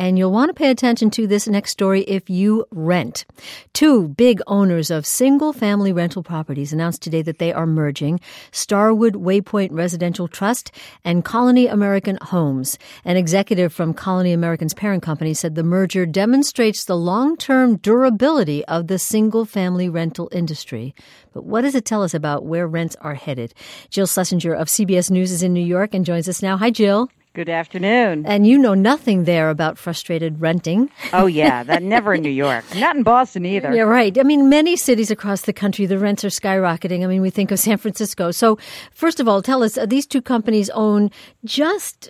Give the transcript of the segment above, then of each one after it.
and you'll want to pay attention to this next story if you rent. Two big owners of single-family rental properties announced today that they are merging: Starwood Waypoint Residential Trust and Colony American Homes. An executive from Colony American's parent company said the merger demonstrates the long-term durability of the single-family rental industry. But what does it tell us about where rents are headed? Jill Schlesinger of CBS News is in New York and joins us now. Hi, Jill. Good afternoon. And you know nothing there about frustrated renting. Oh, yeah. That never in New York. Not in Boston either. Yeah, right. I mean, many cities across the country, the rents are skyrocketing. I mean, we think of San Francisco. So first of all, tell us, these two companies own just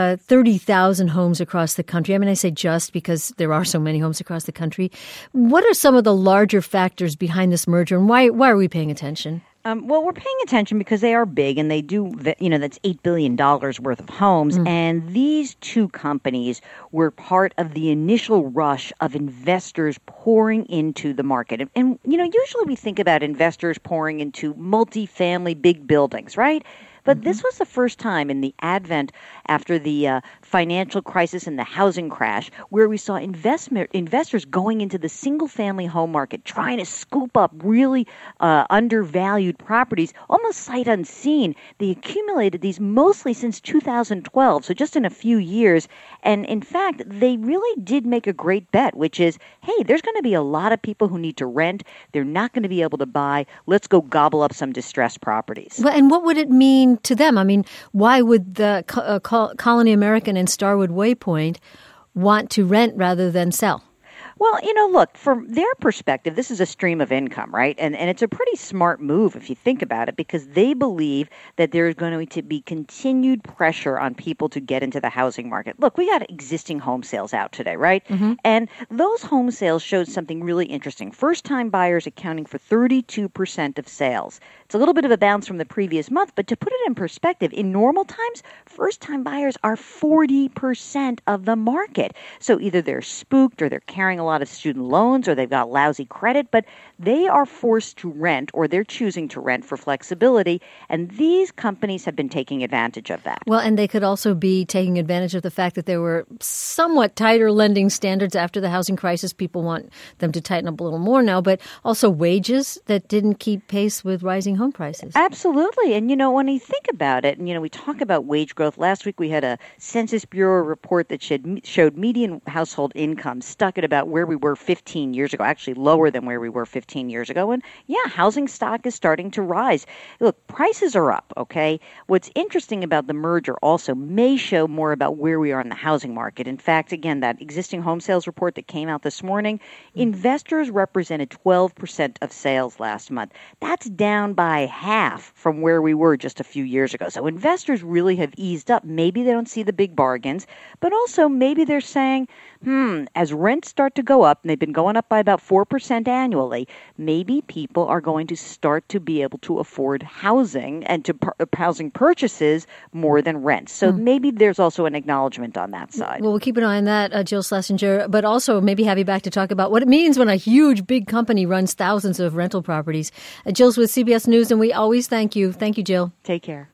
30,000 homes across the country. I mean, I say just because there are so many homes across the country. What are some of the larger factors behind this merger, and why are we paying attention? Well, we're paying attention because they are big, and they do, that's $8 billion worth of homes. And these two companies were part of the initial rush of investors pouring into the market. And usually we think about investors pouring into multifamily big buildings, right? But this was the first time in the advent after the financial crisis and the housing crash where we saw investors going into the single-family home market, trying to scoop up really undervalued properties, almost sight unseen. They accumulated these mostly since 2012, so just in a few years. And in fact, they really did make a great bet, which is, hey, there's going to be a lot of people who need to rent. They're not going to be able to buy. Let's go gobble up some distressed properties. Well, and what would it mean to them? I mean, why would the Colony American and Starwood Waypoint want to rent rather than sell? Well, look, from their perspective, this is a stream of income, right? And it's a pretty smart move if you think about it, because they believe that there's going to be continued pressure on people to get into the housing market. Look, we got existing home sales out today, right? And those home sales showed something really interesting. First-time buyers accounting for 32% of sales. It's a little bit of a bounce from the previous month, but to put it in perspective, in normal times, first-time buyers are 40% of the market. So either they're spooked or they're carrying a lot of student loans or they've got lousy credit, but they are forced to rent or they're choosing to rent for flexibility, and these companies have been taking advantage of that. Well, and they could also be taking advantage of the fact that there were somewhat tighter lending standards after the housing crisis. People want them to tighten up a little more now, but also wages that didn't keep pace with rising home prices. Absolutely. And, when you think about it, and, we talk about wage growth. Last week we had a Census Bureau report that showed median household income stuck at about where we were 15 years ago, actually lower than where we were 15 years ago. And, housing stock is starting to rise. Look, prices are up, okay? What's interesting about the merger also may show more about where we are in the housing market. In fact, again, that existing home sales report that came out this morning, investors represented 12% of sales last month. That's down by half from where we were just a few years ago. So investors really have eased up. Maybe they don't see the big bargains, but also maybe they're saying, as rents start to go up, and they've been going up by about 4% annually, maybe people are going to start to be able to afford housing and to housing purchases more than rents. So maybe there's also an acknowledgement on that side. Well, we'll keep an eye on that, Jill Schlesinger, but also maybe have you back to talk about what it means when a huge, big company runs thousands of rental properties. Jill's with CBS News, and we always thank you. Thank you, Jill. Take care.